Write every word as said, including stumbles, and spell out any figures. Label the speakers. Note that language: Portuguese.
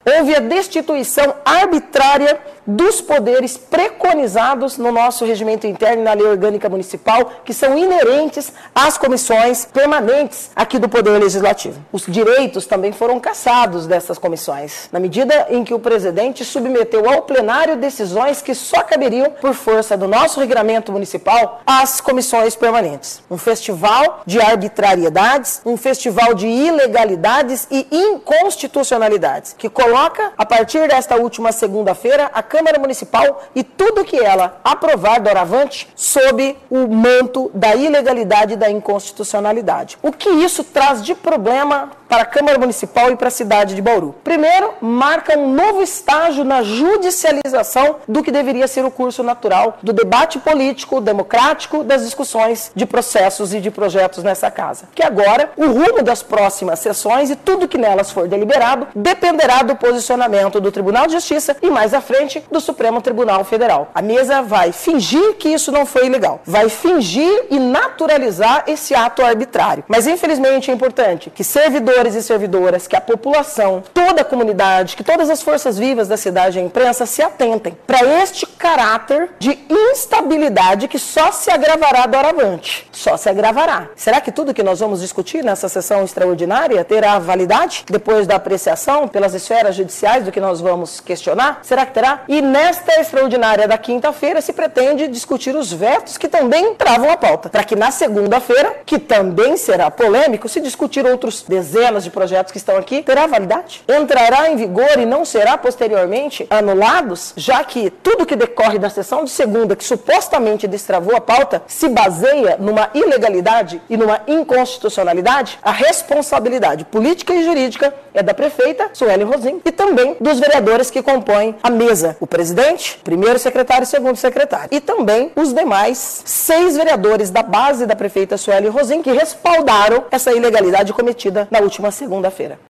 Speaker 1: houve a destituição arbitrária dos poderes preconizados no nosso regimento interno e na lei orgânica municipal, que são inerentes às comissões permanentes aqui do Poder Legislativo. Os direitos também foram cassados dessas comissões, na medida em que o presidente submeteu ao plenário decisões que só caberiam, por força do nosso regramento municipal, às comissões permanentes. Um festival de arbitrariedades, um festival de ilegalidades e inconstitucionalidades, que coloca, a partir desta última segunda-feira, a Câmara Municipal e tudo que ela aprovar doravante sob o manto da ilegalidade e da inconstitucionalidade. O que isso traz de problema para a Câmara Municipal e para a cidade de Bauru? Primeiro, marca um novo estágio na judicialização do que deveria ser o curso natural do debate político, democrático, das discussões de processos e de projetos nessa casa. Que agora, o rumo das próximas sessões e tudo que nelas for deliberado dependerá do posicionamento do Tribunal de Justiça e, mais à frente, do Supremo Tribunal Federal. A mesa vai fingir que isso não foi ilegal, vai fingir e naturalizar esse ato arbitrário. Mas, infelizmente, é importante que servidores e servidoras, que a população, toda a comunidade, que todas as forças vivas da cidade e a imprensa se atentem para este caráter de instabilidade que só se agravará doravante. Só se agravará. Será que tudo que nós vamos discutir nessa sessão extraordinária terá validade depois da apreciação pelas esferas judiciais do que nós vamos questionar? Será que terá? E nesta extraordinária da quinta-feira se pretende discutir os vetos que também travam a pauta, para que na segunda-feira, que também será polêmico, se discutir outros dezenas de projetos que estão aqui, terá validade? Entrará em vigor e não será posteriormente anulados, já que tudo que decorre da sessão de segunda, que supostamente destravou a pauta, se baseia numa ilegalidade e numa inconstitucionalidade? A responsabilidade política e jurídica é da prefeita Sueli Rosim e também dos vereadores que compõem a mesa, o presidente, primeiro secretário e segundo secretário, e também os demais seis vereadores da base da prefeita Sueli Rosim que respaldaram essa ilegalidade cometida na última segunda-feira.